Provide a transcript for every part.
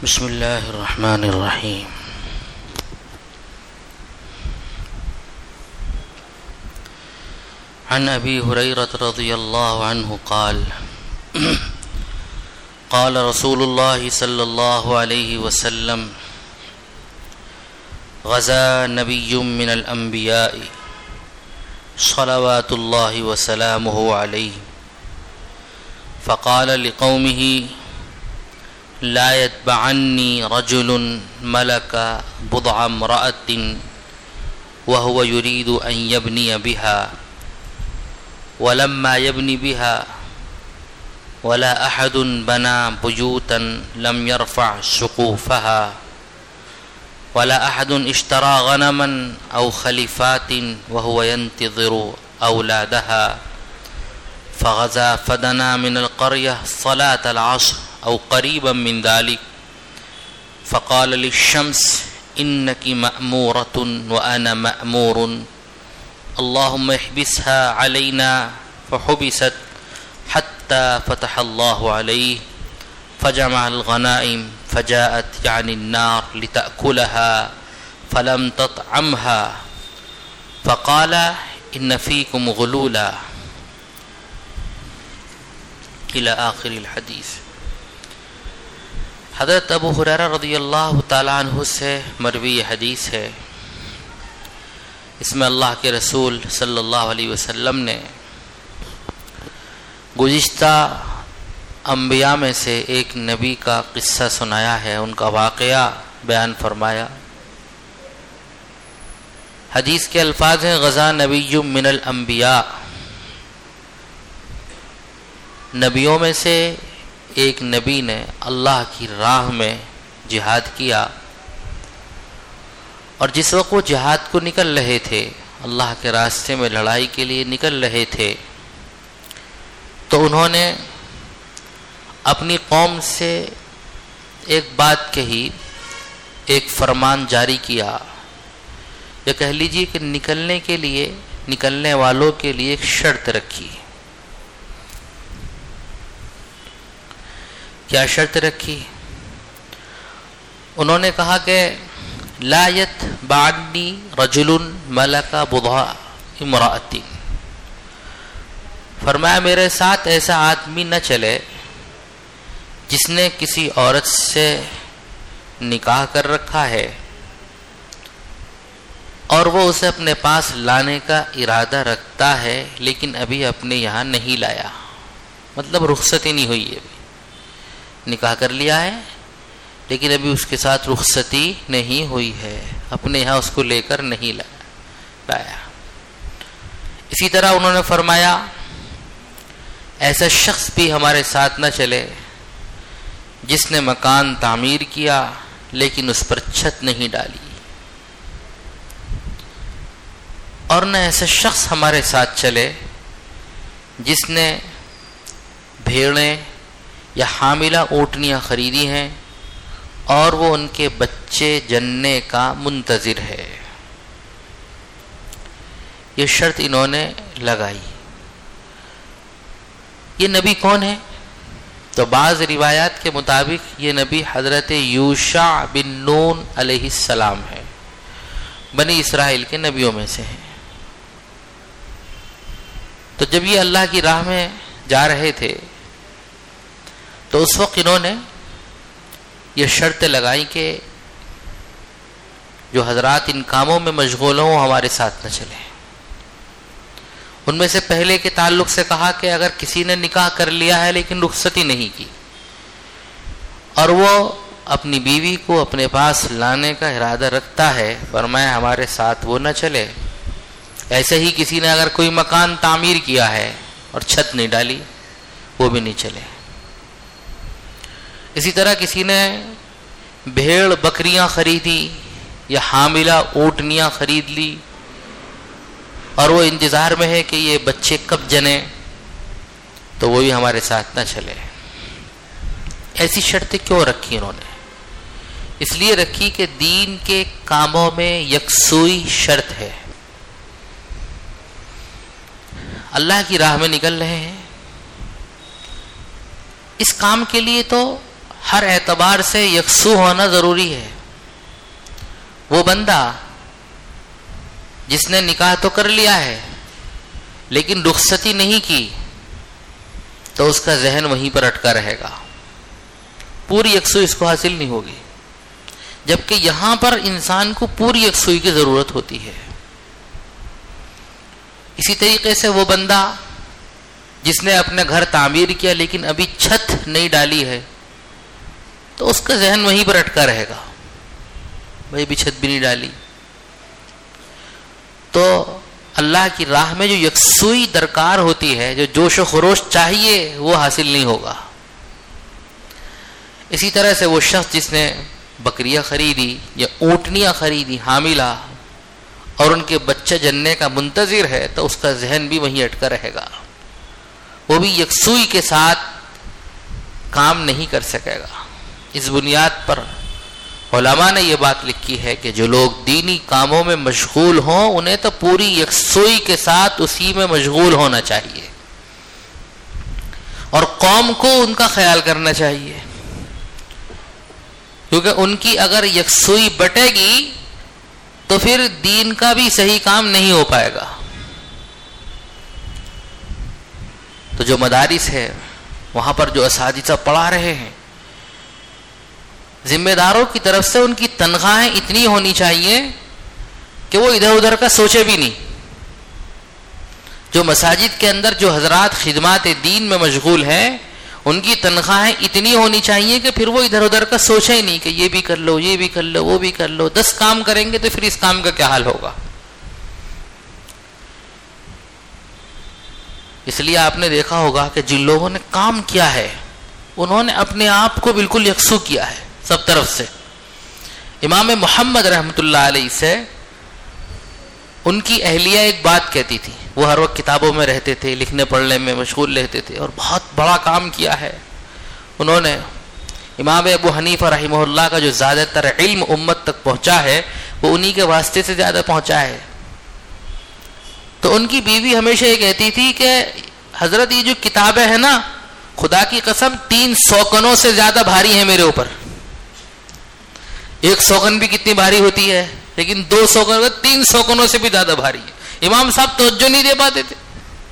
بسم اللہ الرحمن الرحیم. عن ابی ہریرہ رضی اللہ عنہ قال قال رسول اللہ صلی اللہ علیہ وسلم غزا نبی من الانبیاء صلوات اللہ وسلامہ علیہ فقال لقومه لا يتبعني رجل ملك بضع امرأة وهو يريد أن يبني بها ولما يبني بها ولا أحد بنى بيوتا لم يرفع سقوفها ولا أحد اشترى غنما أو خليفات وهو ينتظر أولادها فغزا فدنا من القرية صلاة العصر أو قريبا من ذلك فقال للشمس إنك مأمورة وأنا مأمور اللهم احبسها علينا فحبست حتى فتح الله عليه فجمع الغنائم فجاءت يعني النار لتأكلها فلم تطعمها فقال إن فيكم غلولا إلى آخر الحديث. حضرت ابو ہریرہ رضی اللہ تعالیٰ عنہ سے مروی حدیث ہے. اس میں اللہ کے رسول صلی اللہ علیہ وسلم نے گزشتہ انبیاء میں سے ایک نبی کا قصہ سنایا ہے، ان کا واقعہ بیان فرمایا. حدیث کے الفاظ ہیں غزا نبی من الانبیاء، نبیوں میں سے ایک نبی نے اللہ کی راہ میں جہاد کیا، اور جس وقت وہ جہاد کو نکل رہے تھے، اللہ کے راستے میں لڑائی کے لیے نکل رہے تھے، تو انہوں نے اپنی قوم سے ایک بات کہی، ایک فرمان جاری کیا، یا کہہ لیجیے کہ نکلنے کے لیے، نکلنے والوں کے لیے ایک شرط رکھی. کیا شرط رکھی؟ انہوں نے کہا کہ لا یتبعنی رجل ملک بضع امرأۃ، فرمایا میرے ساتھ ایسا آدمی نہ چلے جس نے کسی عورت سے نکاح کر رکھا ہے اور وہ اسے اپنے پاس لانے کا ارادہ رکھتا ہے لیکن ابھی اپنے یہاں نہیں لایا، مطلب رخصت ہی نہیں ہوئی ہے، نکاح کر لیا ہے لیکن ابھی اس کے ساتھ رخصتی نہیں ہوئی ہے، اپنے یہاں اس کو لے کر نہیں لایا. اسی طرح انہوں نے فرمایا ایسا شخص بھی ہمارے ساتھ نہ چلے جس نے مکان تعمیر کیا لیکن اس پر چھت نہیں ڈالی، اور نہ ایسا شخص ہمارے ساتھ چلے جس نے بھیڑیں یا حاملہ اونٹنیاں خریدی ہیں اور وہ ان کے بچے جننے کا منتظر ہے. یہ شرط انہوں نے لگائی. یہ نبی کون ہے؟ تو بعض روایات کے مطابق یہ نبی حضرت یوشع بن نون علیہ السلام ہے، بنی اسرائیل کے نبیوں میں سے ہیں. تو جب یہ اللہ کی راہ میں جا رہے تھے تو اس وقت انہوں نے یہ شرط لگائی کہ جو حضرات ان کاموں میں مشغول ہوں ہمارے ساتھ نہ چلیں. ان میں سے پہلے کے تعلق سے کہا کہ اگر کسی نے نکاح کر لیا ہے لیکن رخصتی نہیں کی اور وہ اپنی بیوی کو اپنے پاس لانے کا ارادہ رکھتا ہے، فرمایا ہمارے ساتھ وہ نہ چلے. ایسے ہی کسی نے اگر کوئی مکان تعمیر کیا ہے اور چھت نہیں ڈالی، وہ بھی نہیں چلے. اسی طرح کسی نے بھیڑ بکریاں خریدی یا حاملہ اونٹنیاں خرید لی اور وہ انتظار میں ہے کہ یہ بچے کب جنے، تو وہ بھی ہمارے ساتھ نہ چلے. ایسی شرطیں کیوں رکھی انہوں نے؟ اس لیے رکھی کہ دین کے کاموں میں یکسوئی شرط ہے. اللہ کی راہ میں نکل رہے ہیں، اس کام کے لیے تو ہر اعتبار سے یکسو ہونا ضروری ہے. وہ بندہ جس نے نکاح تو کر لیا ہے لیکن رخصتی نہیں کی تو اس کا ذہن وہیں پر اٹکا رہے گا, پوری یکسوئی اس کو حاصل نہیں ہوگی. جبکہ یہاں پر انسان کو پوری یکسوئی کی ضرورت ہوتی ہے. اسی طریقے سے وہ بندہ جس نے اپنا گھر تعمیر کیا لیکن ابھی چھت نہیں ڈالی ہے تو اس کا ذہن وہیں پر اٹکا رہے گا, بھائی بھی چھت بھی نہیں ڈالی. تو اللہ کی راہ میں جو یکسوئی درکار ہوتی ہے, جو جوش و خروش چاہیے, وہ حاصل نہیں ہوگا. اسی طرح سے وہ شخص جس نے بکریاں خریدی یا اونٹنیاں خریدی حاملہ اور ان کے بچہ جننے کا منتظر ہے تو اس کا ذہن بھی وہیں اٹکا رہے گا, وہ بھی یکسوئی کے ساتھ کام نہیں کر سکے گا. اس بنیاد پر علماء نے یہ بات لکھی ہے کہ جو لوگ دینی کاموں میں مشغول ہوں انہیں تو پوری یکسوئی کے ساتھ اسی میں مشغول ہونا چاہیے اور قوم کو ان کا خیال کرنا چاہیے, کیونکہ ان کی اگر یکسوئی بٹے گی تو پھر دین کا بھی صحیح کام نہیں ہو پائے گا. تو جو مدارس ہے وہاں پر جو اساتذہ پڑھا رہے ہیں, ذمہ داروں کی طرف سے ان کی تنخواہیں اتنی ہونی چاہیے کہ وہ ادھر ادھر کا سوچے بھی نہیں. جو مساجد کے اندر جو حضرات خدمات دین میں مشغول ہیں ان کی تنخواہیں اتنی ہونی چاہیے کہ پھر وہ ادھر ادھر کا سوچے ہی نہیں کہ یہ بھی کر لو, یہ بھی کر لو, وہ بھی کر لو. 10 کام کریں گے تو پھر اس کام کا کیا حال ہوگا. اس لیے آپ نے دیکھا ہوگا کہ جن لوگوں نے کام کیا ہے انہوں نے اپنے آپ کو بالکل یکسو کیا ہے سب طرف سے. امام محمد رحمۃ اللہ علیہ سے ان کی اہلیہ ایک بات کہتی تھی, وہ ہر وقت کتابوں میں رہتے تھے, لکھنے پڑھنے میں مشغول رہتے تھے اور بہت بڑا کام کیا ہے انہوں نے. امام ابو حنیفہ رحمہ اللہ کا جو زیادہ تر علم امت تک پہنچا ہے وہ انہی کے واسطے سے زیادہ پہنچا ہے. تو ان کی بیوی ہمیشہ یہ کہتی تھی کہ حضرت یہ جو کتابیں ہیں نا, خدا کی قسم 3 سوکنوں سے زیادہ بھاری ہیں میرے اوپر. 1 سوکن بھی کتنی بھاری ہوتی ہے, لیکن 2 سوکن 3 سوکنوں سے بھی زیادہ بھاری ہے. امام صاحب توجہ نہیں دے پاتے تھے.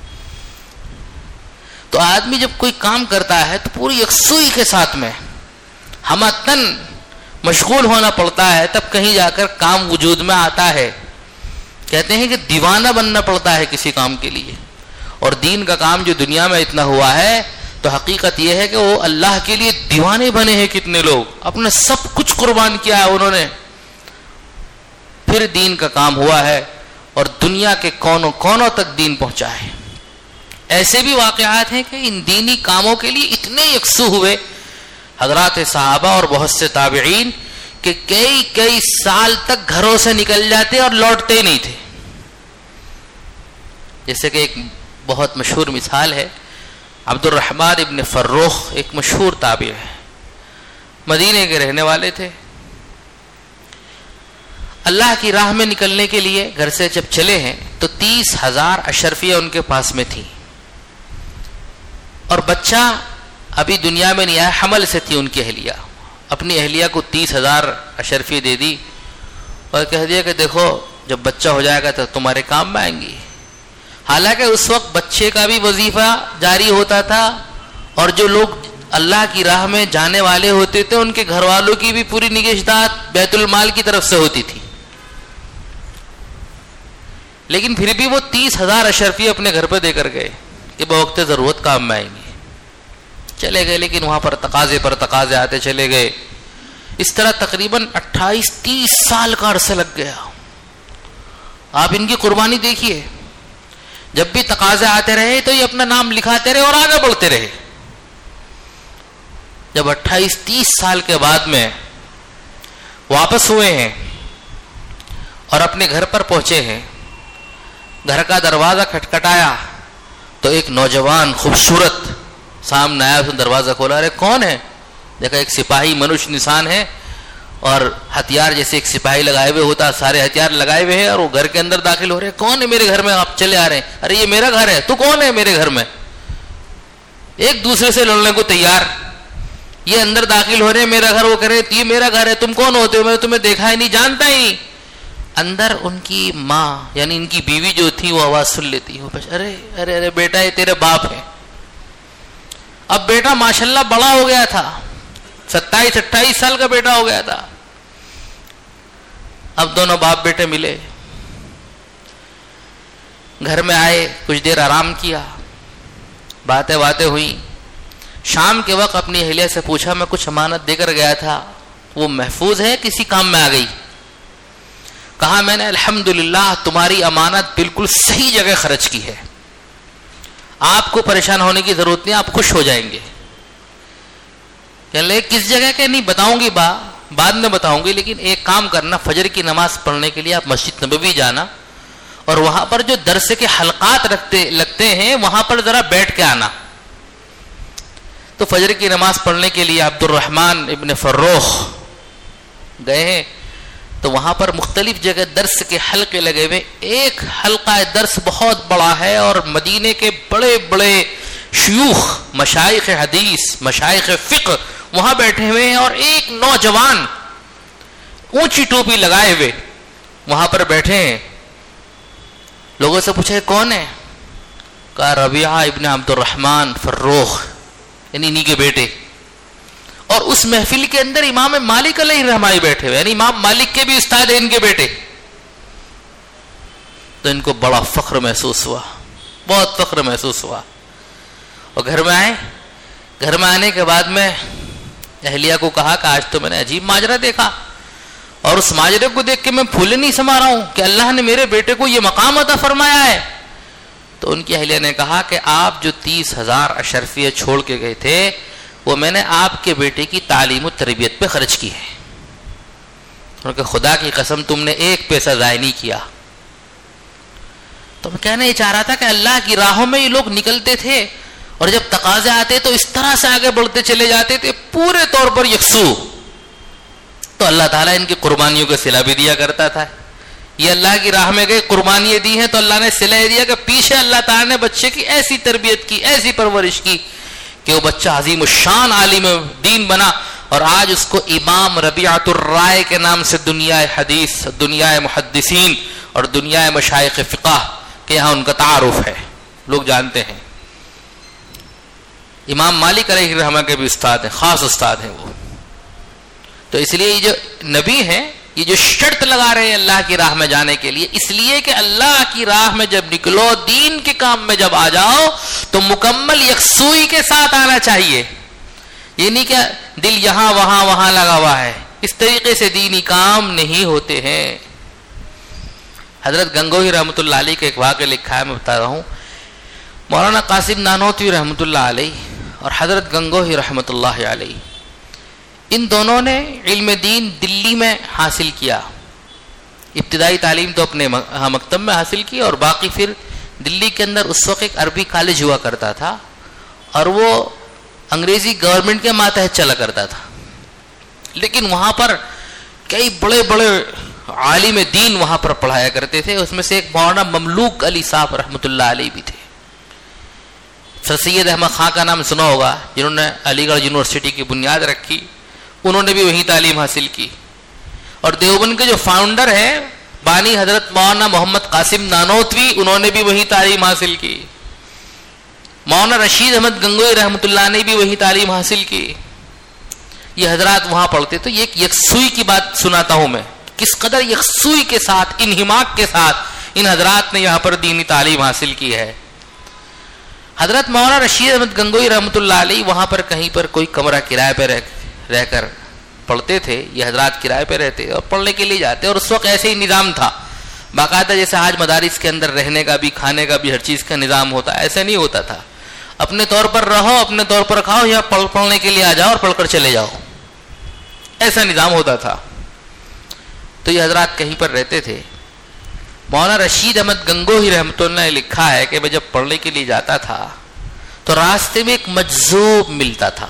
تو آدمی جب کوئی کام کرتا ہے تو پوری یکسوئی کے ساتھ میں ہمتن مشغول ہونا پڑتا ہے, تب کہیں جا کر کام وجود میں آتا ہے. کہتے ہیں کہ دیوانہ بننا پڑتا ہے کسی کام کے لیے. اور دین کا کام جو دنیا میں اتنا ہوا ہے تو حقیقت یہ ہے کہ وہ اللہ کے لیے دیوانے بنے ہیں. کتنے لوگ اپنا سب کچھ قربان کیا ہے انہوں نے, پھر دین کا کام ہوا ہے اور دنیا کے کونوں کونوں تک دین پہنچا ہے. ایسے بھی واقعات ہیں کہ ان دینی کاموں کے لیے اتنے یکسو ہوئے حضرات صحابہ اور بہت سے تابعین کہ کئی سال تک گھروں سے نکل جاتے اور لوٹتے ہی نہیں تھے. جیسے کہ ایک بہت مشہور مثال ہے, عبد الرحمن ابن فروخ ایک مشہور تابع ہے, مدینے کے رہنے والے تھے. اللہ کی راہ میں نکلنے کے لیے گھر سے جب چلے ہیں تو 30,000 اشرفیہ ان کے پاس میں تھی اور بچہ ابھی دنیا میں نہیں آیا, حمل سے تھی ان کی اہلیہ. اپنی اہلیہ کو 30,000 اشرفیہ دے دی اور کہہ دیا کہ دیکھو جب بچہ ہو جائے گا تو تمہارے کام میں آئیں گی. حالانکہ اس وقت بچے کا بھی وظیفہ جاری ہوتا تھا اور جو لوگ اللہ کی راہ میں جانے والے ہوتے تھے ان کے گھر والوں کی بھی پوری نگہداشت بیت المال کی طرف سے ہوتی تھی. لیکن پھر بھی وہ 30,000 اشرفی اپنے گھر پہ دے کر گئے کہ بوقت ضرورت کام میں آئیں گے. چلے گئے, لیکن وہاں پر تقاضے پر تقاضے آتے چلے گئے. اس طرح تقریباً 28-30 سال کا عرصہ لگ گیا. آپ ان کی قربانی دیکھیے, جب بھی تقاضے آتے رہے تو یہ اپنا نام لکھاتے رہے اور آگے بڑھتے رہے. جب 28-30 سال کے بعد میں واپس ہوئے ہیں اور اپنے گھر پر پہنچے ہیں, گھر کا دروازہ کھٹکھٹایا تو ایک نوجوان خوبصورت سامنے آیا. اس نے دروازہ کھولا, ارے کون ہے؟ دیکھا ایک سپاہی منوش انسان ہے اور ہتھیار جیسے ایک سپاہی لگائے ہوئے ہوتا, سارے ہتھیار لگائے ہوئے ہیں اور وہ گھر کے اندر داخل ہو رہے ہیں. کون ہے میرے گھر میں؟ آپ چلے آ رہے ہیں. ارے یہ میرا گھر ہے, تو کون ہے میرے گھر میں؟ ایک دوسرے سے لڑنے کو تیار. یہ اندر داخل ہو رہے ہیں میرا گھر، وہ کہہ رہے یہ میرا گھر ہے، تم کون ہوتے ہو، میں تمہیں دیکھا ہی نہیں، جانتا ہی نہیں. اندر ان کی ماں یعنی ان کی بیوی جو تھی وہ آواز سن لیتی ہے، ارے ارے ارے بیٹا یہ تیرے باپ ہیں. اب بیٹا ماشاءاللہ بڑا ہو گیا تھا، 27-28 سال کا بیٹا ہو گیا تھا. اب دونوں باپ بیٹے ملے، گھر میں آئے، کچھ دیر آرام کیا، باتیں ہوئی. شام کے وقت اپنی اہلیہ سے پوچھا میں کچھ امانت دے کر گیا تھا، وہ محفوظ ہے کسی کام میں آ گئی؟ کہا میں نے الحمدللہ تمہاری امانت بالکل صحیح جگہ خرچ کی ہے، آپ کو پریشان ہونے کی ضرورت نہیں، آپ خوش ہو جائیں گے. کہ کس جگہ کے نہیں بتاؤں گی، بعد میں بتاؤں گی، لیکن ایک کام کرنا، فجر کی نماز پڑھنے کے لیے آپ مسجد نبوی جانا اور وہاں پر جو درس کے حلقات لگتے ہیں وہاں پر ذرا بیٹھ کے آنا. تو فجر کی نماز پڑھنے کے لیے عبد الرحمن ابن فروخ گئے ہیں، تو وہاں پر مختلف جگہ درس کے حلقے لگے ہوئے. ایک حلقہ درس بہت بڑا ہے اور مدینے کے بڑے بڑے شیوخ، مشائخ حدیث، مشائخ فقہ وہاں بیٹھے ہوئے ہیں، اور ایک نوجوان اونچی ٹوپی لگائے ہوئے وہاں پر بیٹھے ہیں. لوگوں سے پوچھا کون ہے؟ کہا ربیعہ ابن عبد الرحمن فروخ، یعنی انہی کے بیٹے. اور اس محفل کے اندر امام مالک علیہ الرحمہ بیٹھے ہوئے، یعنی امام مالک کے بھی استاد ہیں ان کے بیٹے. تو ان کو بڑا فخر محسوس ہوا، بہت فخر محسوس ہوا. اور گھر میں آئے، گھر میں آنے کے بعد میں اہلیہ کو کہا کہ آج تو میں نے عجیب ماجرا دیکھا، اور اس ماجرے کو دیکھ کے میں پھولے نہیں سما رہا ہوں کہ اللہ نے میرے بیٹے کو یہ مقام عطا فرمایا ہے. تو ان کی اہلیہ نے کہا کہ آپ جو 30,000 اشرفیہ چھوڑ کے گئے تھے وہ میں نے آپ کے بیٹے کی تعلیم و تربیت پہ خرچ کی ہے، کیونکہ خدا کی قسم تم نے ایک پیسہ ضائع نہیں کیا. تو میں کہنا یہ چاہ رہا تھا کہ اللہ کی راہوں میں یہ لوگ نکلتے تھے اور جب تقاضے آتے تو اس طرح سے آگے بڑھتے چلے جاتے تھے پورے طور پر یکسو. تو اللہ تعالیٰ ان کی قربانیوں کا صلہ بھی دیا کرتا تھا. یہ اللہ کی راہ میں گئے، قربانیاں دی ہیں، تو اللہ نے صلہ دیا کہ پیچھے اللہ تعالیٰ نے بچے کی ایسی تربیت کی، ایسی پرورش کی کہ وہ بچہ عظیم الشان عالم دین بنا. اور آج اس کو امام ربیعۃ الرائے کے نام سے دنیا حدیث، دنیا محدثین اور دنیا مشائخ فقہ کے یہاں ان کا تعارف ہے، لوگ جانتے ہیں. امام مالک علیہ الرحمہ کے بھی استاد ہیں، خاص استاد ہیں وہ. تو اس لیے یہ جو نبی ہیں یہ جو شرط لگا رہے ہیں اللہ کی راہ میں جانے کے لیے، اس لیے کہ اللہ کی راہ میں جب نکلو، دین کے کام میں جب آ جاؤ تو مکمل یکسوئی کے ساتھ آنا چاہیے. یہ نہیں کہ دل یہاں وہاں لگا ہوا ہے، اس طریقے سے دینی کام نہیں ہوتے ہیں. حضرت گنگوہی رحمۃ اللہ علیہ کا ایک واقعہ لکھا ہے، میں بتا رہا ہوں. مولانا قاسم نانوتوی رحمۃ اللہ علیہ اور حضرت گنگوہی رحمۃ اللہ علیہ، ان دونوں نے علم دین دلی میں حاصل کیا. ابتدائی تعلیم تو اپنے مکتب میں حاصل کی، اور باقی پھر دلی کے اندر اس وقت ایک عربی کالج ہوا کرتا تھا اور وہ انگریزی گورنمنٹ کے ماتحت چلا کرتا تھا. لیکن وہاں پر کئی بڑے بڑے عالم دین وہاں پر پڑھایا کرتے تھے. اس میں سے ایک مولانا مملوک علی صاحب رحمۃ اللہ علیہ بھی تھے. سر سید احمد خان کا نام سنا ہوگا، جنہوں نے علی گڑھ یونیورسٹی کی بنیاد رکھی، انہوں نے بھی وہی تعلیم حاصل کی. اور دیوبند کے جو فاؤنڈر ہیں بانی حضرت مولانا محمد قاسم نانوتوی، انہوں نے بھی وہی تعلیم حاصل کی. مولانا رشید احمد گنگوئی رحمۃ اللہ نے بھی وہی تعلیم حاصل کی. یہ حضرات وہاں پڑھتے. تو یہ یکسوئی کی بات سناتا ہوں میں، کس قدر یکسوئی کے ساتھ، انہماک کے ساتھ ان حضرات نے یہاں پر دینی تعلیم حاصل کی ہے. حضرت مولانا رشید احمد گنگوئی رحمۃ اللہ علیہ وہاں پر کہیں پر کوئی کمرہ کرائے پہ رہ کر پڑھتے تھے. یہ حضرات کرائے پہ رہتے اور پڑھنے کے لیے جاتے، اور اس وقت ایسے ہی نظام تھا باقاعدہ، جیسے آج مدارس کے اندر رہنے کا بھی، کھانے کا بھی، ہر چیز کا نظام ہوتا ہے. ایسا نہیں ہوتا تھا. اپنے طور پر رہو، اپنے طور پر کھاؤ، یا پڑھنے کے لیے آ جاؤ اور پڑھ کر چلے جاؤ، ایسا نظام ہوتا تھا. تو یہ حضرات کہیں پر رہتے تھے. مولانا رشید احمد گنگوہی رحمۃ اللہ نے لکھا ہے کہ میں جب پڑھنے کے لیے جاتا تھا تو راستے میں ایک مجذوب ملتا تھا.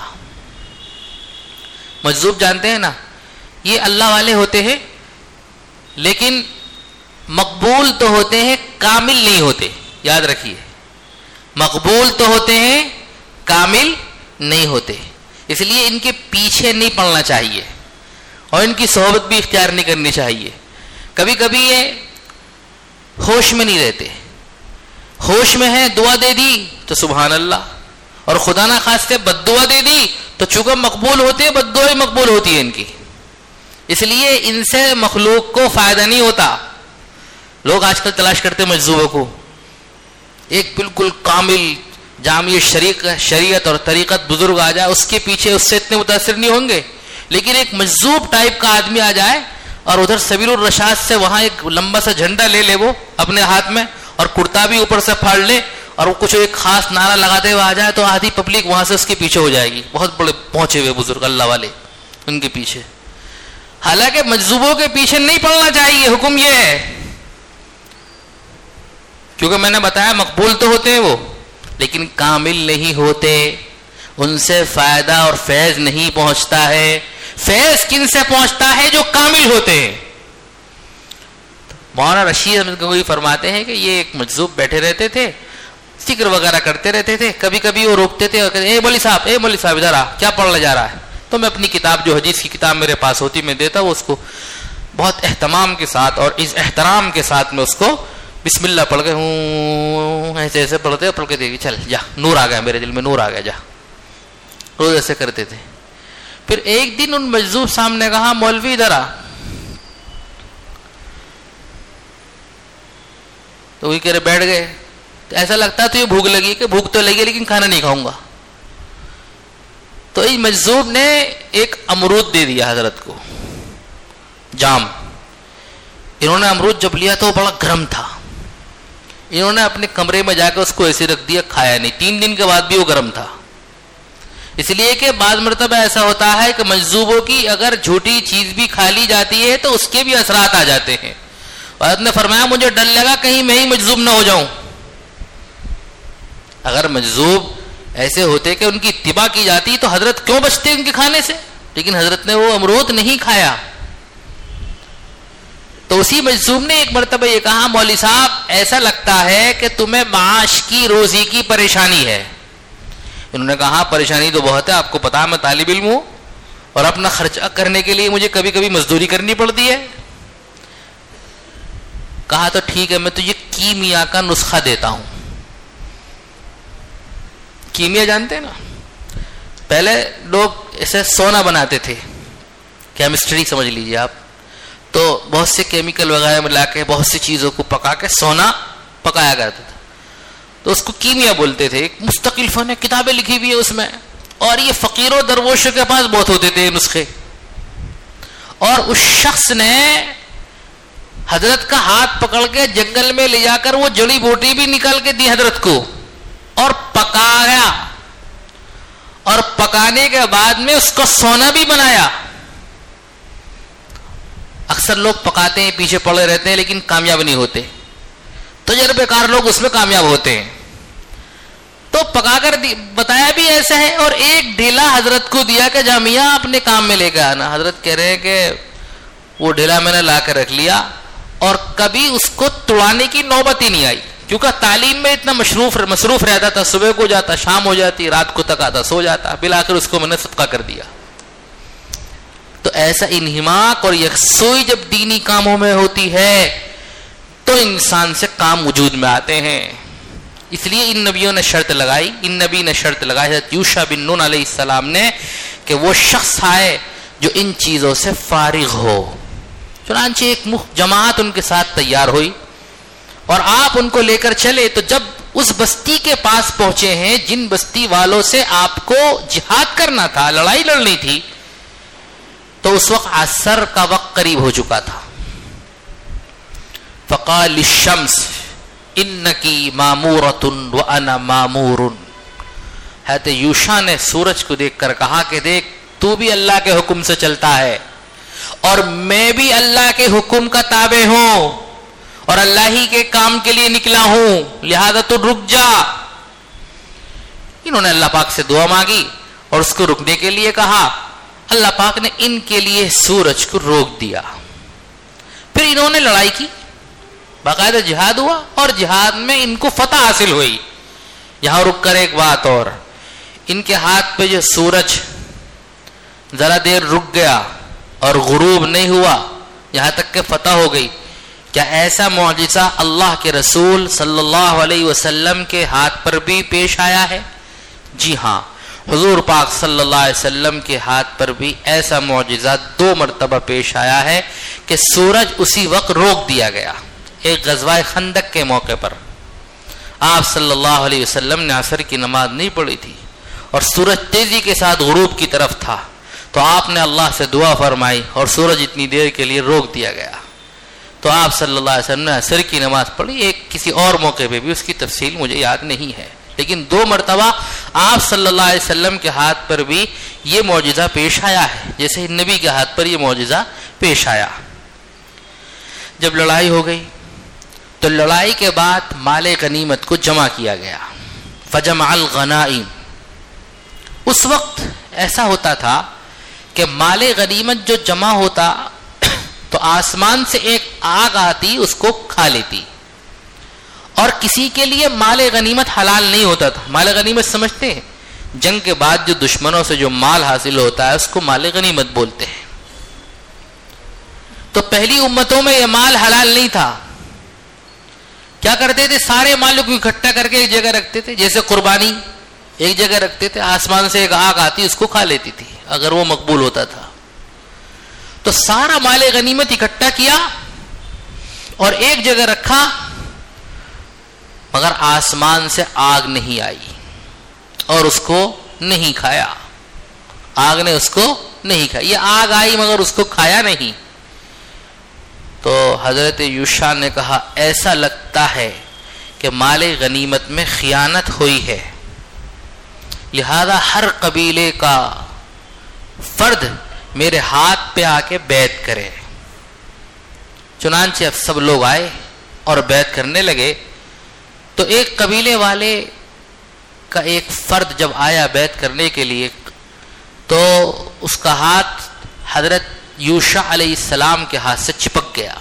مجذوب جانتے ہیں نا، یہ اللہ والے ہوتے ہیں لیکن مقبول تو ہوتے ہیں، کامل نہیں ہوتے. یاد رکھیے، مقبول تو ہوتے ہیں، کامل نہیں ہوتے. اس لیے ان کے پیچھے نہیں پڑنا چاہیے اور ان کی صحبت بھی اختیار نہیں کرنی چاہیے. کبھی کبھی یہ ہوش میں نہیں رہتے, ہوش میں ہے دعا دے دی تو سبحان اللہ, اور خدا نہ خواستہ بد دعا دے دی تو چونکہ مقبول ہوتے ہیں بد دعا مقبول ہوتی ہے ان کی. اس لیے ان سے مخلوق کو فائدہ نہیں ہوتا. لوگ آج کل تلاش کرتے مجذوبوں کو, ایک بالکل کامل جامع شریعت اور طریقت بزرگ آ جائے, اس کے پیچھے اس سے اتنے متاثر نہیں ہوں گے, لیکن ایک مجذوب ٹائپ کا آدمی آ جائے اور ادھر سبیل الرشاد سے وہاں ایک لمبا سا جھنڈا لے لے وہ اپنے ہاتھ میں, اور کرتا بھی اوپر سے پھاڑ لے, اور وہ کچھ ایک خاص نعرہ لگاتے ہوئے آ جائے تو آدھی پبلک وہاں سے اس کے پیچھے ہو جائے گی. بہت بڑے پہنچے ہوئے بزرگ اللہ والے ان کے پیچھے. حالانکہ مجذوبوں کے پیچھے نہیں پڑنا چاہیے, حکم یہ ہے, کیونکہ میں نے بتایا مقبول تو ہوتے ہیں وہ لیکن کامل نہیں ہوتے, ان سے فائدہ اور فیض نہیں پہنچتا ہے. فیض کن سے پہنچتا ہے؟ جو کامل ہوتے ہیں. مولانا رشید احمد گنگوہی فرماتے ہیں کہ یہ ایک مجذوب بیٹھے رہتے تھے, ذکر وغیرہ کرتے رہتے تھے, کبھی کبھی وہ روکتے تھے اور کہتے اے مولوی صاحب ادھر آ, کیا پڑھنے جا رہا ہے؟ تو میں اپنی کتاب جو حدیث کی کتاب میرے پاس ہوتی میں دیتا وہ اس کو بہت اہتمام کے ساتھ اور اس احترام کے ساتھ میں اس کو بسم اللہ پڑھ کے ہوں ایسے ایسے پڑھ کے دیکھی, چل جا, نور آ گیا میرے دل میں, نور آ گیا, جا. روز ایسے کرتے تھے. پھر ایک دن ان مجذوب صاحب نے کہا مولوی ادھر آ, تو وہی کہہ رہے بیٹھ گئے. تو ایسا لگتا تو یہ بھوک لگی کہ بھوک تو لگی لیکن کھانا نہیں کھاؤں گا. تو اس مجذوب نے ایک امرود دے دیا حضرت کو, جام. انہوں نے امرود جب لیا تو وہ بڑا گرم تھا, انہوں نے اپنے کمرے میں جا کے اس کو ایسے رکھ دیا, کھایا نہیں. 3 دن کے بعد بھی وہ گرم تھا. اس لیے کہ بعض مرتبہ ایسا ہوتا ہے کہ مجذوبوں کی اگر جھوٹی چیز بھی کھا لی جاتی ہے تو اس کے بھی اثرات آ جاتے ہیں. حضرت نے فرمایا مجھے ڈر لگا کہیں میں ہی مجذوب نہ ہو جاؤں. اگر مجذوب ایسے ہوتے کہ ان کی اتباع کی جاتی تو حضرت کیوں بچتے ان کے کھانے سے, لیکن حضرت نے وہ امرود نہیں کھایا. تو اسی مجذوب نے ایک مرتبہ یہ کہا مولوی صاحب ایسا لگتا ہے کہ تمہیں معاش کی روزی کی پریشانی ہے. انہوں نے کہا پریشانی تو بہت ہے, آپ کو پتا میں طالب علم ہوں اور اپنا خرچہ کرنے کے لیے مجھے کبھی کبھی مزدوری کرنی پڑتی ہے. کہا تو ٹھیک ہے میں تجھے کیمیا کا نسخہ دیتا ہوں. کیمیا جانتے ہیں نا, پہلے لوگ اسے سونا بناتے تھے, کیمسٹری سمجھ لیجیے آپ. تو بہت سے کیمیکل وغیرہ ملا کے بہت سی چیزوں کو پکا کے سونا پکایا کرتا تھا, تو اس کو کیمیا بولتے تھے. ایک مستقل فن ہے, کتابیں لکھی ہوئی ہیں اس میں, اور یہ فقیروں درویشوں کے پاس بہت ہوتے تھے نسخے. اور اس شخص نے حضرت کا ہاتھ پکڑ کے جنگل میں لے جا کر وہ جڑی بوٹی بھی نکال کے دی حضرت کو اور پکایا, اور پکانے کے بعد میں اس کو سونا بھی بنایا. اکثر لوگ پکاتے ہیں پیچھے پڑے رہتے ہیں لیکن کامیاب نہیں ہوتے, تجربے کار لوگ اس میں کامیاب ہوتے ہیں. تو پکا کر بتایا بھی ایسا ہے, اور ایک ڈھیلا حضرت کو دیا کہ جامعہ اپنے کام میں لے کے آنا. حضرت کہہ رہے ہیں کہ وہ ڈھیلا میں نے لا کے رکھ لیا اور کبھی اس کو توڑانے کی نوبت ہی نہیں آئی, کیونکہ تعلیم میں اتنا مصروف رہتا تھا. صبح کو جاتا, شام ہو جاتی, رات کو تک آتا, سو جاتا. بالآخر اس کو میں نے صدقہ کر دیا. تو ایسا انہماک اور یکسوئی جب دینی کاموں میں ہوتی ہے تو انسان سے کام وجود میں آتے ہیں. اس لیے ان نبیوں نے شرط لگائی, ان نبی نے شرط لگائی حضرت یوشع بن نون علیہ السلام نے کہ وہ شخص آئے جو ان چیزوں سے فارغ ہو. چنانچہ ایک جماعت ان کے ساتھ تیار ہوئی اور آپ ان کو لے کر چلے. تو جب اس بستی کے پاس پہنچے ہیں جن بستی والوں سے آپ کو جہاد کرنا تھا, لڑائی لڑنی تھی, تو اس وقت عصر کا وقت قریب ہو چکا تھا. فقال الشمس انکی مامورۃ وانا مامور. حضرت یوشع نے سورج کو دیکھ کر کہا کہ دیکھ تو بھی اللہ کے حکم سے چلتا ہے اور میں بھی اللہ کے حکم کا تابع ہوں اور اللہ ہی کے کام کے لیے نکلا ہوں, لہذا تو رک جا. انہوں نے اللہ پاک سے دعا مانگی اور اس کو رکنے کے لیے کہا. اللہ پاک نے ان کے لیے سورج کو روک دیا. پھر انہوں نے لڑائی کی, باقاعدہ جہاد ہوا اور جہاد میں ان کو فتح حاصل ہوئی. یہاں رک کر ایک بات اور, ان کے ہاتھ پہ جو سورج ذرا دیر رک گیا اور غروب نہیں ہوا یہاں تک کہ فتح ہو گئی. کیا ایسا معجزہ اللہ کے رسول صلی اللہ علیہ وسلم کے ہاتھ پر بھی پیش آیا ہے؟ جی ہاں، حضور پاک صلی اللہ علیہ وسلم کے ہاتھ پر بھی ایسا معجزہ 2 مرتبہ پیش آیا ہے کہ سورج اسی وقت روک دیا گیا. ایک غزوہ خندق کے موقع پر آپ صلی اللہ علیہ وسلم نے عصر کی نماز نہیں پڑھی تھی اور سورج تیزی کے ساتھ غروب کی طرف تھا، تو آپ نے اللہ سے دعا فرمائی اور سورج اتنی دیر کے لیے روک دیا گیا. تو آپ صلی اللہ علیہ وسلم نے عصر کی نماز پڑھی. ایک کسی اور موقع پہ بھی، اس کی تفصیل مجھے یاد نہیں ہے، لیکن 2 مرتبہ آپ صلی اللہ علیہ وسلم کے ہاتھ پر بھی یہ معجزہ پیش آیا ہے، جیسے نبی کے ہاتھ پر یہ معجزہ پیش آیا. جب لڑائی ہو گئی تو لڑائی کے بعد مال غنیمت کو جمع کیا گیا. فجمع الغنائم. اس وقت ایسا ہوتا تھا کہ مال غنیمت جو جمع ہوتا تو آسمان سے ایک آگ آتی، اس کو کھا لیتی، اور کسی کے لیے مال غنیمت حلال نہیں ہوتا تھا. مال غنیمت سمجھتے ہیں؟ جنگ کے بعد جو دشمنوں سے جو مال حاصل ہوتا ہے اس کو مال غنیمت بولتے ہیں. تو پہلی امتوں میں یہ مال حلال نہیں تھا. کیا کرتے تھے؟ سارے مالوں کو اکٹھا کر کے ایک جگہ رکھتے تھے، جیسے قربانی ایک جگہ رکھتے تھے، آسمان سے ایک آگ آتی اس کو کھا لیتی تھی اگر وہ مقبول ہوتا تھا. تو سارا مال غنیمت اکٹھا کیا اور ایک جگہ رکھا، مگر آسمان سے آگ نہیں آئی اور اس کو نہیں کھایا. آگ نے اس کو نہیں کھایا. یہ آگ آئی مگر اس کو کھایا نہیں. تو حضرت یوشع نے کہا ایسا لگتا ہے کہ مال غنیمت میں خیانت ہوئی ہے، لہذا ہر قبیلے کا فرد میرے ہاتھ پہ آ کے بیعت کرے. چنانچہ اب سب لوگ آئے اور بیعت کرنے لگے. تو ایک قبیلے والے کا ایک فرد جب آیا بیعت کرنے کے لیے تو اس کا ہاتھ حضرت یوشع علیہ السلام کے ہاتھ سے چپک گیا.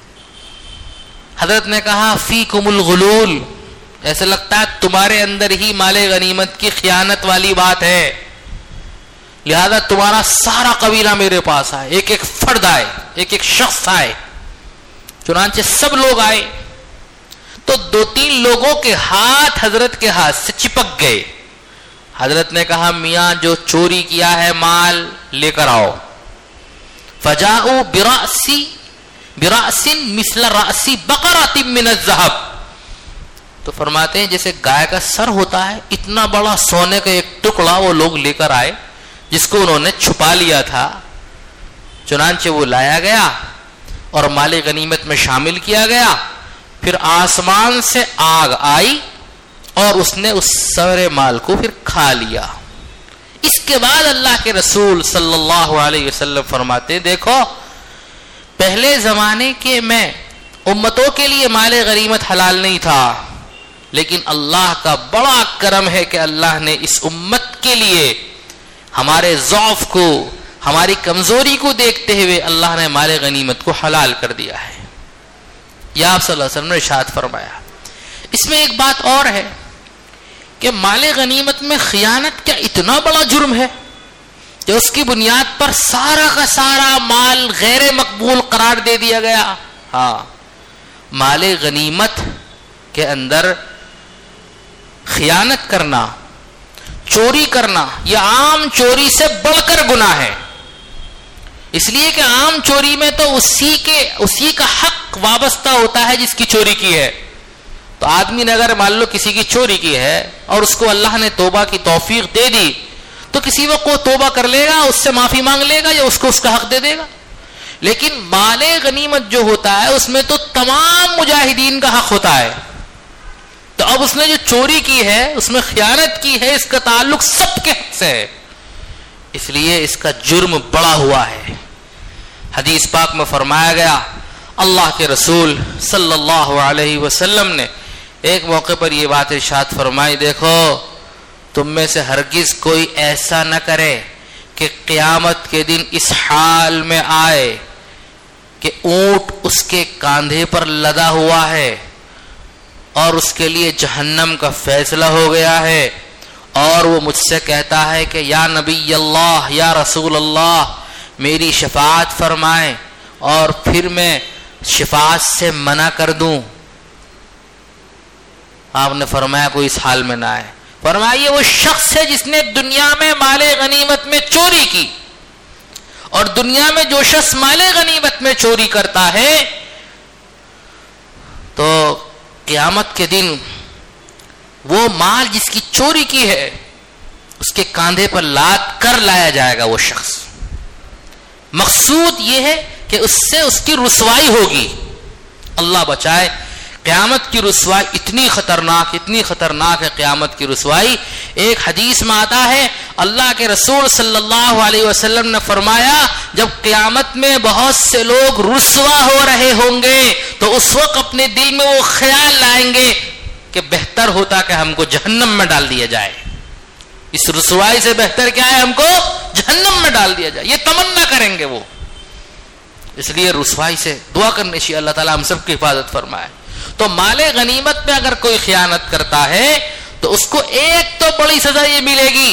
حضرت نے کہا فیکم الغلول، ایسا لگتا ہے تمہارے اندر ہی مال غنیمت کی خیانت والی بات ہے، لہذا تمہارا سارا قبیلہ میرے پاس آئے، ایک ایک فرد آئے، ایک ایک شخص آئے. چنانچہ سب لوگ آئے تو 2-3 لوگوں کے ہاتھ حضرت کے ہاتھ سے چپک گئے. حضرت نے کہا میاں جو چوری کیا ہے مال لے کر آؤ. فجاؤ برأس مثل رأس بقرۃ من الذهب. تو فرماتے ہیں جیسے گائے کا سر ہوتا ہے اتنا بڑا سونے کا ایک ٹکڑا وہ لوگ لے کر آئے جس کو انہوں نے چھپا لیا تھا. چنانچہ وہ لایا گیا اور مال غنیمت میں شامل کیا گیا. پھر آسمان سے آگ آئی اور اس نے اس سارے مال کو پھر کھا لیا. اس کے بعد اللہ کے رسول صلی اللہ علیہ وسلم فرماتے دیکھو پہلے زمانے کے میں امتوں کے لیے مال غنیمت حلال نہیں تھا، لیکن اللہ کا بڑا کرم ہے کہ اللہ نے اس امت کے لیے ہمارے ضعف کو، ہماری کمزوری کو دیکھتے ہوئے اللہ نے مال غنیمت کو حلال کر دیا ہے. یا آپ صلی اللہ علیہ وسلم نے ارشاد فرمایا. اس میں ایک بات اور ہے کہ مال غنیمت میں خیانت کیا اتنا بڑا جرم ہے کہ اس کی بنیاد پر سارا کا سارا مال غیر مقبول قرار دے دیا گیا. ہاں، مال غنیمت کے اندر خیانت کرنا، چوری کرنا، یہ عام چوری سے بڑھ کر گناہ ہے. اس لیے کہ عام چوری میں تو اسی کا حق وابستہ ہوتا ہے جس کی چوری کی ہے. تو آدمی نے اگر مان لو کسی کی چوری کی ہے اور اس کو اللہ نے توبہ کی توفیق دے دی تو کسی وقت وہ توبہ کر لے گا، اس سے معافی مانگ لے گا یا اس کو اس کا حق دے دے گا. لیکن مال غنیمت جو ہوتا ہے اس میں تو تمام مجاہدین کا حق ہوتا ہے. تو اب اس نے جو چوری کی ہے، اس میں خیانت کی ہے، اس کا تعلق سب کے حق سے ہے، اس لیے اس کا جرم بڑا ہوا ہے. حدیث پاک میں فرمایا گیا، اللہ کے رسول صلی اللہ علیہ وسلم نے ایک موقع پر یہ بات ارشاد فرمائی، دیکھو تم میں سے ہرگز کوئی ایسا نہ کرے کہ قیامت کے دن اس حال میں آئے کہ اونٹ اس کے کاندھے پر لدا ہوا ہے اور اس کے لیے جہنم کا فیصلہ ہو گیا ہے اور وہ مجھ سے کہتا ہے کہ یا نبی اللہ، یا رسول اللہ، میری شفاعت فرمائیں، اور پھر میں شفاعت سے منع کر دوں. آپ نے فرمایا کوئی اس حال میں نہ آئے. فرمائیے وہ شخص ہے جس نے دنیا میں مال غنیمت میں چوری کی، اور دنیا میں جو شخص مال غنیمت میں چوری کرتا ہے تو قیامت کے دن وہ مال جس کی چوری کی ہے اس کے کاندھے پر لاد کر لایا جائے گا وہ شخص. مقصود یہ ہے کہ اس سے اس کی رسوائی ہوگی. اللہ بچائے. قیامت کی رسوائی اتنی خطرناک ہے قیامت کی رسوائی. ایک حدیث میں آتا ہے اللہ کے رسول صلی اللہ علیہ وسلم نے فرمایا جب قیامت میں بہت سے لوگ رسوا ہو رہے ہوں گے تو اس وقت اپنے دل میں وہ خیال لائیں گے کہ بہتر ہوتا کہ ہم کو جہنم میں ڈال دیا جائے. اس رسوائی سے بہتر کیا ہے ہم کو جہنم میں ڈال دیا جائے. یہ تمنا کریں گے وہ. اس لیے رسوائی سے دعا کرنے چاہیے اللہ تعالیٰ ہم سب کی حفاظت فرمائے. تو مال غنیمت میں اگر کوئی خیانت کرتا ہے تو اس کو ایک تو بڑی سزا یہ ملے گی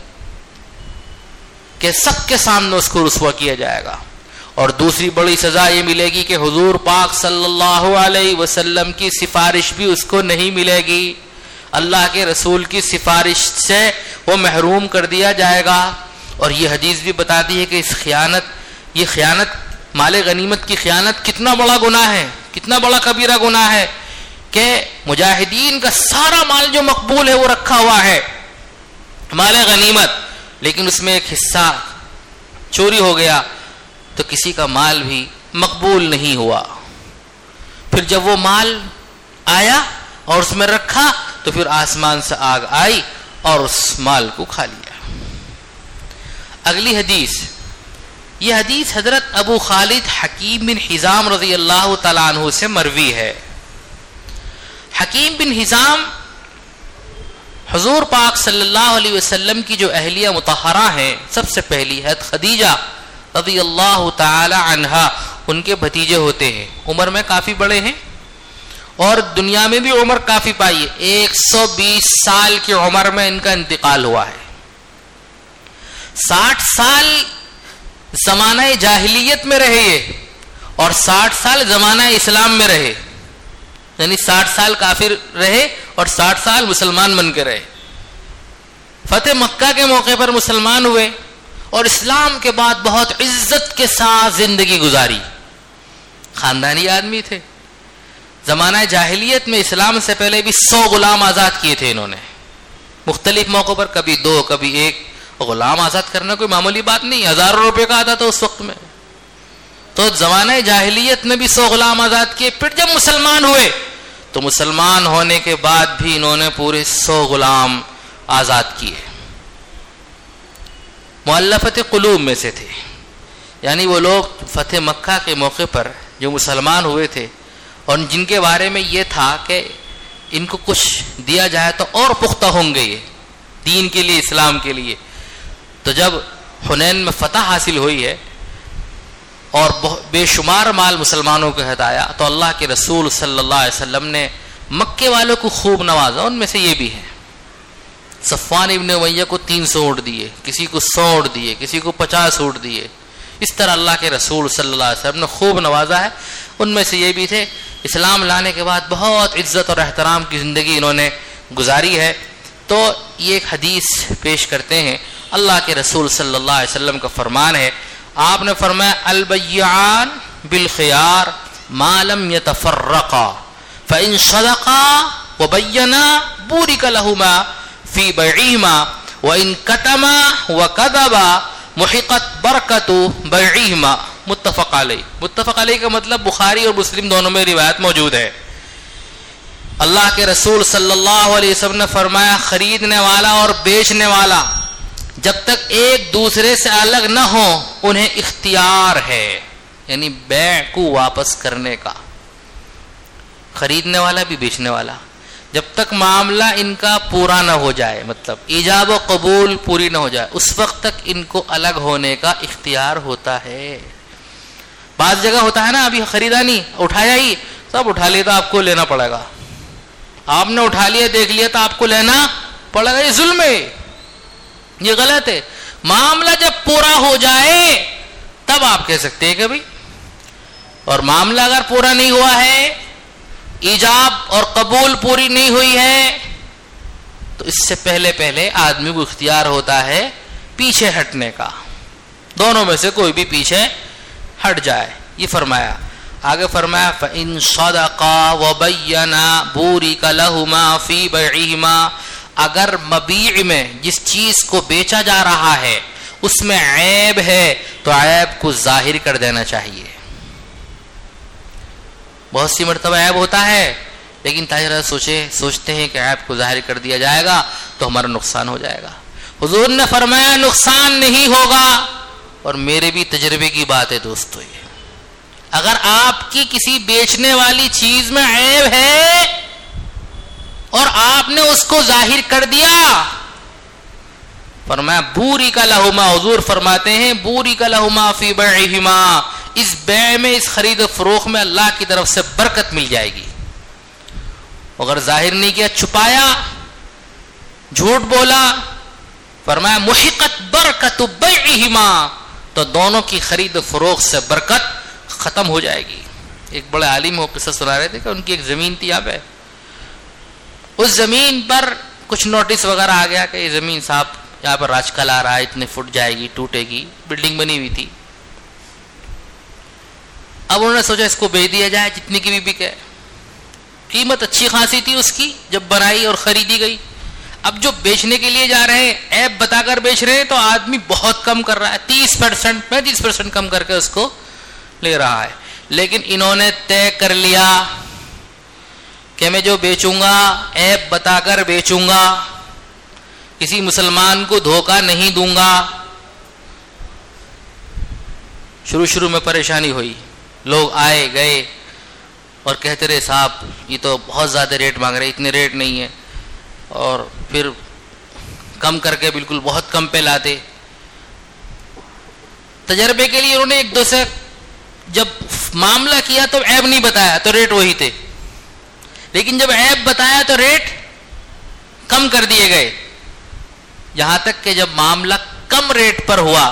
کہ سب کے سامنے اس کو رسوا کیا جائے گا، اور دوسری بڑی سزا یہ ملے گی کہ حضور پاک صلی اللہ علیہ وسلم کی سفارش بھی اس کو نہیں ملے گی. اللہ کے رسول کی سفارش سے وہ محروم کر دیا جائے گا. اور یہ حدیث بھی بتاتی ہے کہ یہ خیانت مال غنیمت کی خیانت کتنا بڑا گناہ ہے، کتنا بڑا کبیرہ گناہ ہے کہ مجاہدین کا سارا مال جو مقبول ہے وہ رکھا ہوا ہے مال غنیمت، لیکن اس میں ایک حصہ چوری ہو گیا تو کسی کا مال بھی مقبول نہیں ہوا. پھر جب وہ مال آیا اور اس میں رکھا تو پھر آسمان سے آگ آئی اور اس مال کو کھا لیا. اگلی حدیث، یہ حدیث حضرت ابو خالد حکیم بن حزام رضی اللہ تعالیٰ عنہ سے مروی ہے. حکیم بن حزام حضور پاک صلی اللہ علیہ وسلم کی جو اہلیہ مطہرہ ہیں سب سے پہلی ہے خدیجہ رضی اللہ تعالی عنہا، ان کے بھتیجے ہوتے ہیں. عمر میں کافی بڑے ہیں اور دنیا میں بھی عمر کافی پائی ہے. 120 سال کی عمر میں ان کا انتقال ہوا ہے. 60 سال زمانہ جاہلیت میں رہے یہ، اور 60 سال زمانہ اسلام میں رہے. یعنی 60 سال کافر رہے اور 60 سال مسلمان بن کے رہے. فتح مکہ کے موقع پر مسلمان ہوئے اور اسلام کے بعد بہت عزت کے ساتھ زندگی گزاری. خاندانی آدمی تھے. زمانہ جاہلیت میں اسلام سے پہلے بھی 100 غلام آزاد کیے تھے انہوں نے مختلف موقعوں پر، کبھی 2 کبھی 1. غلام آزاد کرنا کوئی معمولی بات نہیں، ہزاروں روپے کا آتا تھا اس وقت میں. تو زمانہ جاہلیت میں بھی 100 غلام آزاد کیے. پھر جب مسلمان ہوئے تو مسلمان ہونے کے بعد بھی انہوں نے پورے 100 غلام آزاد کیے. مؤلفت قلوب میں سے تھے، یعنی وہ لوگ فتح مکہ کے موقع پر جو مسلمان ہوئے تھے اور جن کے بارے میں یہ تھا کہ ان کو کچھ دیا جائے تو اور پختہ ہوں گے یہ دین کے لیے، اسلام کے لیے. تو جب حنین میں فتح حاصل ہوئی ہے اور بے شمار مال مسلمانوں کے ہاتھ آیا تو اللہ کے رسول صلی اللہ علیہ وسلم نے مکے والوں کو خوب نوازا. ان میں سے یہ بھی ہے صفوان ابن امیہ کو 300 اونٹ دیے، کسی کو 100 اونٹ دیے، کسی کو 50 اونٹ دیے. اس طرح اللہ کے رسول صلی اللہ علیہ وسلم نے خوب نوازا ہے. ان میں سے یہ بھی تھے. اسلام لانے کے بعد بہت عزت اور احترام کی زندگی انہوں نے گزاری ہے. تو یہ ایک حدیث پیش کرتے ہیں. اللہ کے رسول صلی اللہ علیہ وسلم کا فرمان ہے، آپ نے فرمایا البیعان بالخیار ما لم يتفرقا فإن صدقا وبینا بورک لهما فی بیعہما وإن کتما وکذبا محقت برکت بیعہما. متفق علیہ. متفق علیہ کا مطلب بخاری اور مسلم دونوں میں روایت موجود ہے. اللہ کے رسول صلی اللہ علیہ وسلم نے فرمایا خریدنے والا اور بیچنے والا جب تک ایک دوسرے سے الگ نہ ہو انہیں اختیار ہے، یعنی بیع کو واپس کرنے کا. خریدنے والا بھی بیچنے والا جب تک معاملہ ان کا پورا نہ ہو جائے، مطلب ایجاب و قبول پوری نہ ہو جائے، اس وقت تک ان کو الگ ہونے کا اختیار ہوتا ہے. بعض جگہ ہوتا ہے نا، ابھی خریدا نہیں، اٹھایا ہی، سب اٹھا لیا تو آپ کو لینا پڑے گا. آپ نے اٹھا لیا، دیکھ لیا تو آپ کو لینا پڑ گا، یہ ظلم ہے، یہ غلط ہے. معاملہ جب پورا ہو جائے تب آپ کہہ سکتے ہیں کہ بھائی. اور معاملہ اگر پورا نہیں ہوا ہے، ایجاب اور قبول پوری نہیں ہوئی ہے، تو اس سے پہلے آدمی کو اختیار ہوتا ہے پیچھے ہٹنے کا. دونوں میں سے کوئی بھی پیچھے ہٹ جائے. یہ فرمایا. آگے فرمایا فَإِن صَدَقَا وَبَيَّنَا بُورِكَ لَهُمَا فِي بَيْعِهِمَا. اگر مبیع میں جس چیز کو بیچا جا رہا ہے اس میں عیب ہے تو عیب کو ظاہر کر دینا چاہیے. بہت سی مرتبہ عیب ہوتا ہے لیکن تاجر سوچتے ہیں کہ عیب کو ظاہر کر دیا جائے گا تو ہمارا نقصان ہو جائے گا. حضور نے فرمایا نقصان نہیں ہوگا. اور میرے بھی تجربے کی بات ہے دوستو، یہ اگر آپ کی کسی بیچنے والی چیز میں عیب ہے اور آپ نے اس کو ظاہر کر دیا، فرمایا بورک لہما، حضور فرماتے ہیں بورک لہما فی بیعہما، اس بیع میں، اس خرید و فروخت میں اللہ کی طرف سے برکت مل جائے گی. اگر ظاہر نہیں کیا، چھپایا، جھوٹ بولا، فرمایا محقت برکت بیعہما، تو دونوں کی خرید و فروخت سے برکت ختم ہو جائے گی. ایک بڑے عالم وہ قصہ سنا رہے تھے کہ ان کی ایک زمین تھی یہاں پہ. اس زمین پر کچھ نوٹس وغیرہ آ گیا کہ یہ زمین صاحب یہاں پر راج کل آ رہا ہے، اتنے فٹ جائے گی، ٹوٹے گی. بلڈنگ بنی ہوئی تھی. اب انہوں نے سوچا اس کو بیچ دیا جائے جتنی کی بھی بکے. قیمت اچھی خاصی تھی اس کی جب بنائی اور خریدی گئی. اب جو بیچنے کے لیے جا رہے ہیں عیب بتا کر بیچ رہے ہیں تو آدمی بہت کم کر رہا ہے، 30%، 35% کم کر کے اس کو لے رہا ہے. لیکن انہوں نے طے کر لیا کہ میں جو بیچوں گا عیب بتا کر بیچوں گا، کسی مسلمان کو دھوکہ نہیں دوں گا. شروع میں پریشانی ہوئی، لوگ آئے گئے اور کہتے رہے صاحب یہ تو بہت زیادہ ریٹ مانگ رہے، اتنے ریٹ نہیں ہے. اور پھر کم کر کے بالکل بہت کم پہ لاتے. تجربے کے لیے انہوں نے ایک دو سے جب معاملہ کیا تو عیب نہیں بتایا تو ریٹ وہی تھے، لیکن جب عیب بتایا تو ریٹ کم کر دیے گئے. یہاں تک کہ جب معاملہ کم ریٹ پر ہوا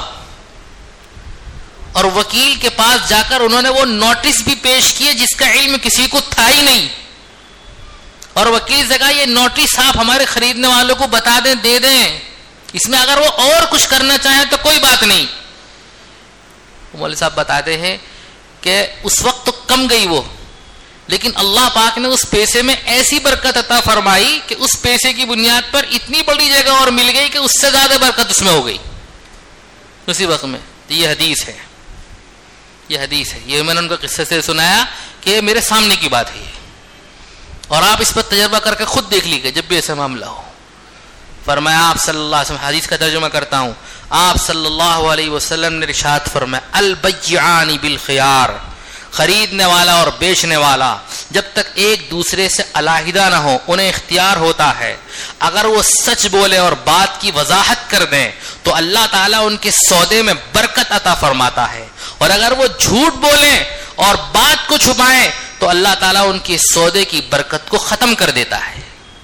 اور وکیل کے پاس جا کر انہوں نے وہ نوٹس بھی پیش کیے جس کا علم کسی کو تھا ہی نہیں، اور وکیل سے کہا یہ نوٹس آپ ہمارے خریدنے والوں کو بتا دیں، دے دیں، اس میں اگر وہ اور کچھ کرنا چاہیں تو کوئی بات نہیں. مولوی صاحب بتاتے ہیں کہ اس وقت تو کم گئی وہ، لیکن اللہ پاک نے اس پیسے میں ایسی برکت عطا فرمائی کہ اس پیسے کی بنیاد پر اتنی بڑی جگہ اور مل گئی کہ اس سے زیادہ برکت اس میں ہو گئی اسی وقت میں. یہ حدیث ہے، یہ حدیث ہے، یہ میں نے ان کو قصے سے سنایا کہ میرے سامنے کی بات ہے، اور آپ اس پر تجربہ کر کے خود دیکھ لیجیے جب بھی ایسا معاملہ ہو. فرمایا آپ صلی اللہ علیہ وسلم، حدیث کا ترجمہ کرتا ہوں، آپ صلی اللہ علیہ وسلم نے ارشاد فرمایا البیعان بالخیار، خریدنے والا اور بیچنے والا جب تک ایک دوسرے سے علیحدہ نہ ہو انہیں اختیار ہوتا ہے. اگر وہ سچ بولے اور بات کی وضاحت کر دیں تو اللہ تعالیٰ ان کے سودے میں برکت عطا فرماتا ہے، اور اگر وہ جھوٹ بولیں اور بات کو چھپائیں تو اللہ تعالیٰ ان کے سودے کی برکت کو ختم کر دیتا ہے.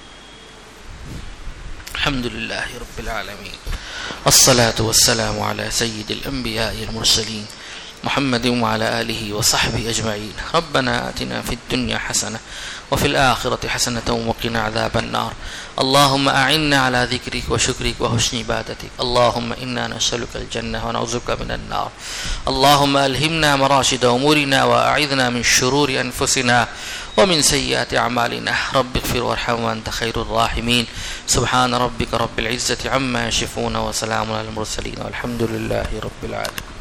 الحمدللہ رب العالمین، والصلاة والسلام علی سید الانبیاء المرسلین محمد وعلى آله وصحبه أجمعين. ربنا آتنا في الدنيا حسنة وفي الآخرة حسنة وقنا عذاب النار. اللهم أعنا على ذكرك وشكرك وحسن عبادتك. اللهم إنا نسألك الجنة ونعوذ بك من النار. اللهم ألهمنا مراشد أمورنا وأعذنا من شرور أنفسنا ومن سيئات أعمالنا. رب اغفر وارحم وأنت خير الراحمين. سبحان ربك رب العزة عما يصفون وسلام على المرسلين والحمد لله رب العالمين.